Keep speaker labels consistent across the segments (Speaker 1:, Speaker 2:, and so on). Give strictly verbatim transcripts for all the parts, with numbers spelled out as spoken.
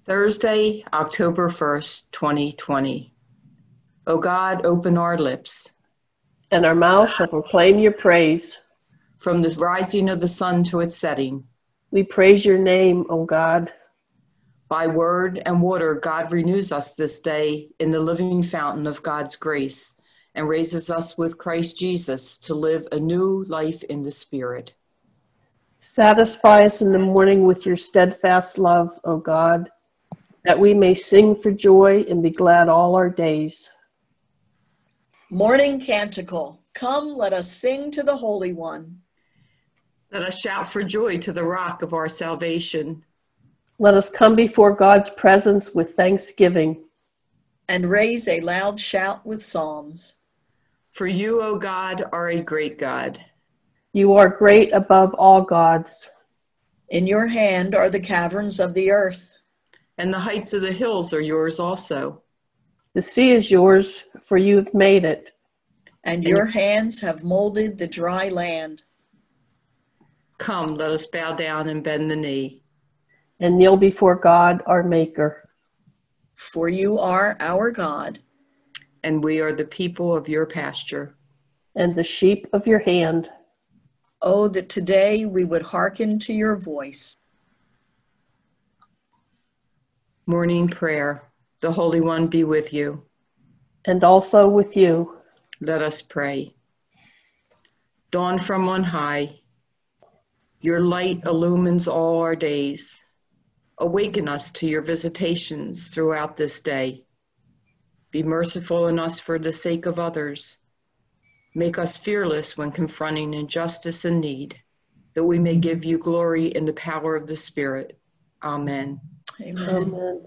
Speaker 1: Thursday, October first, twenty twenty. O God, open our lips,
Speaker 2: and our mouth shall proclaim your praise.
Speaker 1: from the rising of the sun to its setting.
Speaker 2: We praise your name, O God.
Speaker 1: By word and water, God renews us this day in the living fountain of God's grace and raises us with Christ Jesus to live a new life in the Spirit.
Speaker 2: Satisfy us in the morning with your steadfast love, O God, that we may sing for joy and be glad all our days.
Speaker 3: Morning Canticle. Come, let us sing to the Holy One.
Speaker 1: Let us shout for joy to the rock of our salvation.
Speaker 2: Let us come before God's presence with thanksgiving,
Speaker 3: And raise a loud shout with psalms.
Speaker 1: For you, O God, are a great God.
Speaker 2: You are great above all gods.
Speaker 3: In your hand are the caverns of the earth.
Speaker 1: And the heights of the hills are yours also.
Speaker 2: The sea is yours, for you have made it.
Speaker 3: And your hands have molded the dry land.
Speaker 1: Come, let us bow down and bend the knee.
Speaker 2: And kneel before God, our Maker.
Speaker 3: For you are our God.
Speaker 1: And we are the people of your pasture.
Speaker 2: And the sheep of your hand.
Speaker 3: Oh, that today we would hearken to your voice.
Speaker 1: Morning prayer. The Holy One be with you.
Speaker 2: And also with you.
Speaker 1: Let us pray. Dawn from on high, your light illumines all our days. Awaken us to your visitations throughout this day. Be merciful in us for the sake of others. Make us fearless when confronting injustice and need, that we may give you glory in the power of the Spirit. Amen.
Speaker 3: Amen.
Speaker 2: Amen.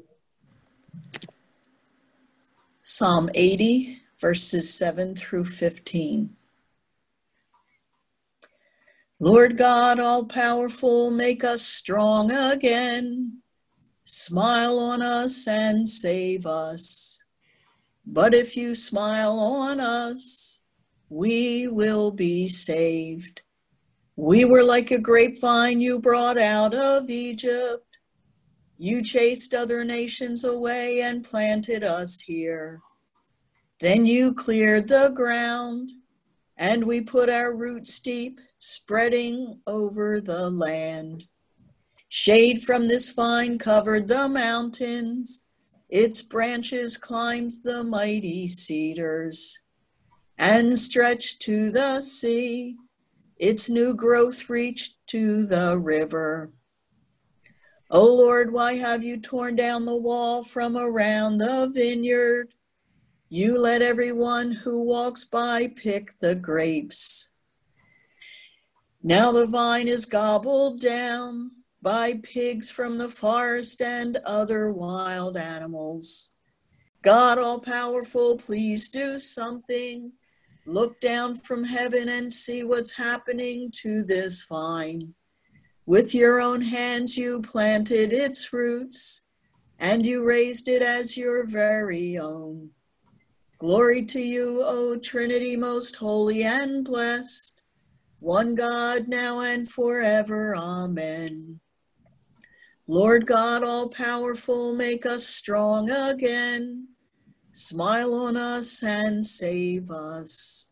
Speaker 3: Psalm eighty, verses seven through fifteen. Lord God, all-powerful, make us strong again. Smile on us and save us. But if you smile on us, we will be saved. We were like a grapevine you brought out of Egypt. You chased other nations away and planted us here. Then you cleared the ground, and we put our roots deep, spreading over the land. Shade from this vine covered the mountains. Its branches climbed the mighty cedars and stretched to the sea. Its new growth reached to the river. O Lord, why have you torn down the wall from around the vineyard? You let everyone who walks by pick the grapes. Now the vine is gobbled down by pigs from the forest and other wild animals. God all-powerful, please do something. Look down from heaven and see what's happening to this vine. With your own hands you planted its roots, and you raised it as your very own. Glory to you, O Trinity, most holy and blessed, one God, now and forever. Amen. Lord God, all-powerful, make us strong again. Smile on us and save us.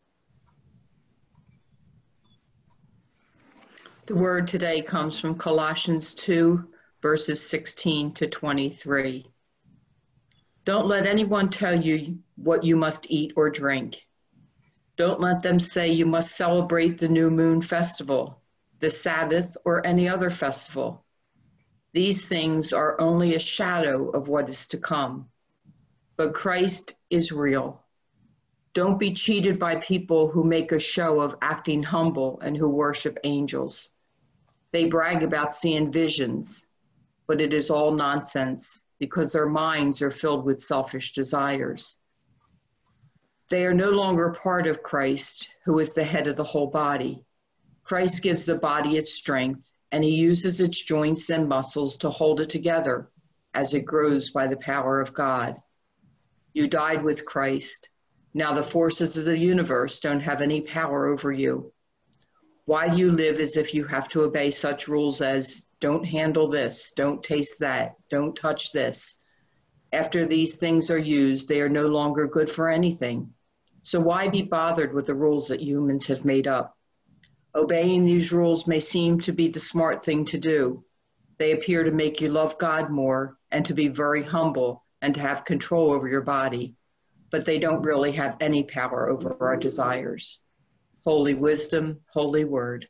Speaker 1: The word today comes from Colossians two, verses sixteen to twenty-three. Don't let anyone tell you what you must eat or drink. Don't let them say you must celebrate the new moon festival, the Sabbath, or any other festival. These things are only a shadow of what is to come. But Christ is real. Don't be cheated by people who make a show of acting humble and who worship angels. They brag about seeing visions, but it is all nonsense because their minds are filled with selfish desires. They are no longer part of Christ, who is the head of the whole body. Christ gives the body its strength, and he uses its joints and muscles to hold it together as it grows by the power of God. You died with Christ. Now the forces of the universe don't have any power over you. Why do you live as if you have to obey such rules as Don't handle this. Don't taste that. Don't touch this. After these things are used, they are no longer good for anything. So why be bothered with the rules that humans have made up? Obeying these rules may seem to be the smart thing to do. They appear to make you love God more and to be very humble and to have control over your body, but they don't really have any power over our desires. Holy wisdom, holy word.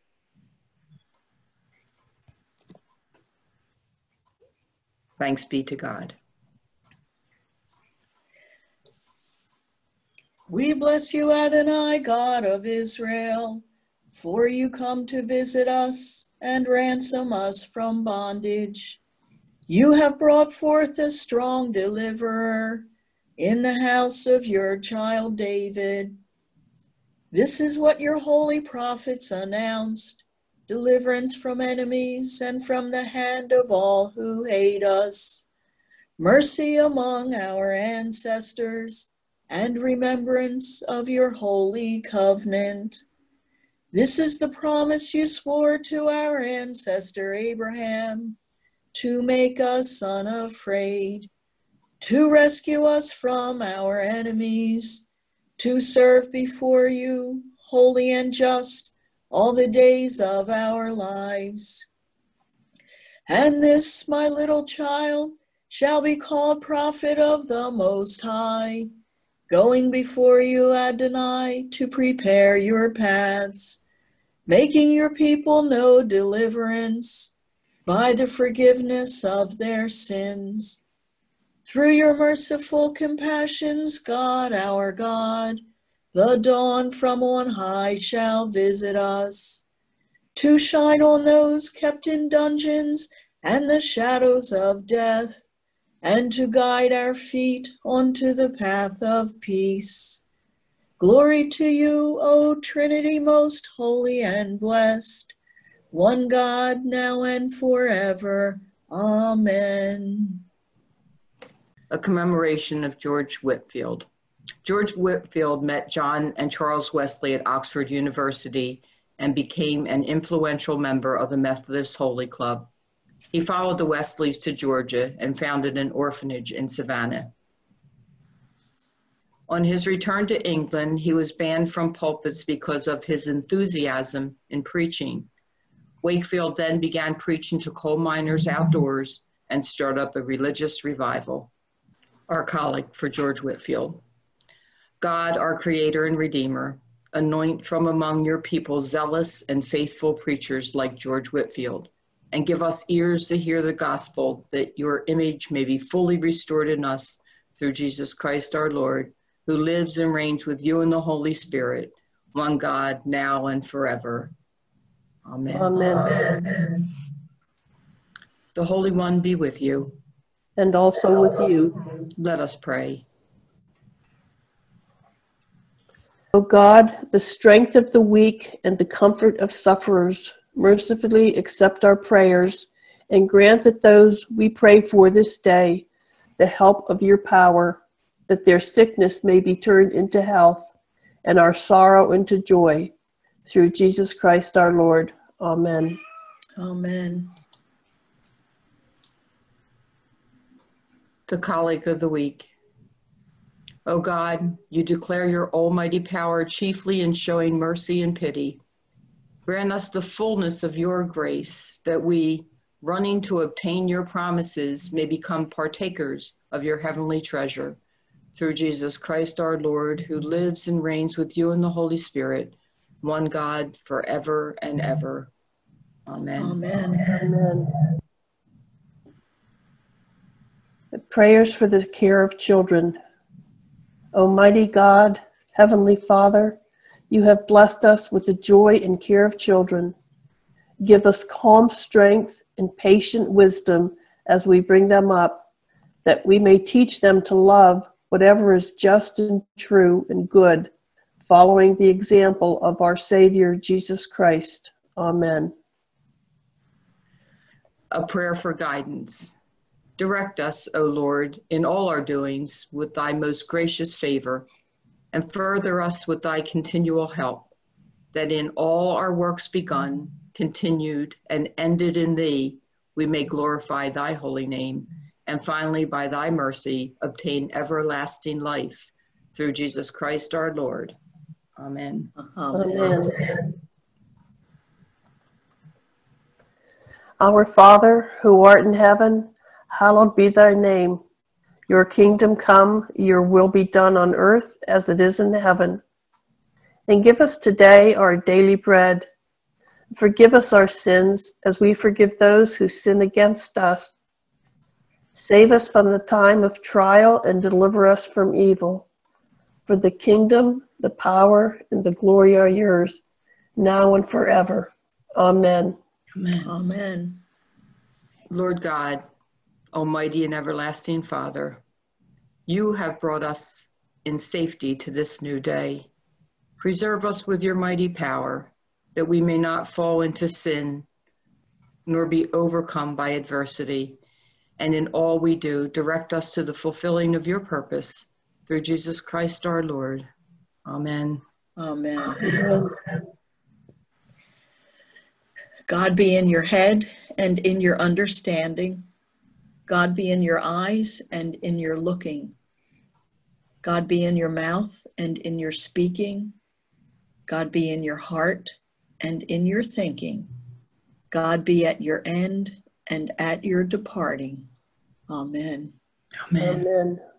Speaker 1: Thanks be to God.
Speaker 3: We bless you, Adonai, God of Israel, for you come to visit us and ransom us from bondage. You have brought forth a strong deliverer in the house of your child David. This is what your holy prophets announced, deliverance from enemies and from the hand of all who hate us, mercy among our ancestors, and remembrance of your holy covenant. This is the promise you swore to our ancestor Abraham, to make us unafraid, to rescue us from our enemies, to serve before you, holy and just, all the days of our lives. And this, my little child, shall be called prophet of the Most High, going before you, Adonai, to prepare your paths, making your people know deliverance by the forgiveness of their sins. Through your merciful compassions, God, our God, the dawn from on high shall visit us, to shine on those kept in dungeons and the shadows of death, and to guide our feet onto the path of peace. Glory to you, O Trinity most holy and blessed, one God, now and forever. Amen.
Speaker 1: A commemoration of George Whitefield. George Whitefield met John and Charles Wesley at Oxford University and became an influential member of the Methodist Holy Club. He followed the Wesleys to Georgia and founded an orphanage in Savannah. On his return to England, he was banned from pulpits because of his enthusiasm in preaching. Wakefield then began preaching to coal miners outdoors and started up a religious revival. Our collect for George Whitefield. God, our creator and redeemer, anoint from among your people zealous and faithful preachers like George Whitefield, and give us ears to hear the gospel, that your image may be fully restored in us through Jesus Christ our Lord, who lives and reigns with you in the Holy Spirit, one God, now and forever. Amen.
Speaker 2: Amen.
Speaker 3: Amen.
Speaker 1: The Holy One be with you.
Speaker 2: And also with you.
Speaker 1: Let us pray.
Speaker 2: O God, the strength of the weak and the comfort of sufferers, mercifully accept our prayers and grant that those we pray for this day, the help of your power, that their sickness may be turned into health and our sorrow into joy. Through Jesus Christ our Lord. Amen.
Speaker 3: Amen.
Speaker 1: The Colleague of the Week. O God, you declare your almighty power chiefly in showing mercy and pity. Grant us the fullness of your grace, that we, running to obtain your promises, may become partakers of your heavenly treasure. Through Jesus Christ our Lord, who lives and reigns with you in the Holy Spirit, one God, forever and ever. Amen.
Speaker 3: Amen.
Speaker 2: Amen. Prayers for the care of children. Almighty God, Heavenly Father, you have blessed us with the joy and care of children. Give us calm strength and patient wisdom as we bring them up, that we may teach them to love whatever is just and true and good, following the example of our Savior, Jesus Christ. Amen.
Speaker 1: A prayer for guidance. Direct us, O Lord, in all our doings with thy most gracious favor, and further us with thy continual help, that in all our works begun, continued, and ended in thee, we may glorify thy holy name, and finally, by thy mercy, obtain everlasting life. Through Jesus Christ our Lord. Amen.
Speaker 3: Amen.
Speaker 2: Amen. Our Father, who art in heaven, hallowed be thy name. Your kingdom come, your will be done on earth as it is in heaven. And give us today our daily bread. Forgive us our sins as we forgive those who sin against us. Save us from the time of trial and deliver us from evil. For the kingdom, the power, and the glory are yours, now and forever. Amen.
Speaker 1: Amen.
Speaker 3: Amen.
Speaker 1: Lord God, Almighty and everlasting Father, you have brought us in safety to this new day. Preserve us with your mighty power, that we may not fall into sin, nor be overcome by adversity. And in all we do, direct us to the fulfilling of your purpose, through Jesus Christ our Lord. Amen.
Speaker 3: Amen.
Speaker 2: Amen.
Speaker 3: God be in your head and in your understanding. God be in your eyes and in your looking. God be in your mouth and in your speaking. God be in your heart and in your thinking. God be at your end and at your departing. Amen.
Speaker 1: Amen.
Speaker 2: Amen.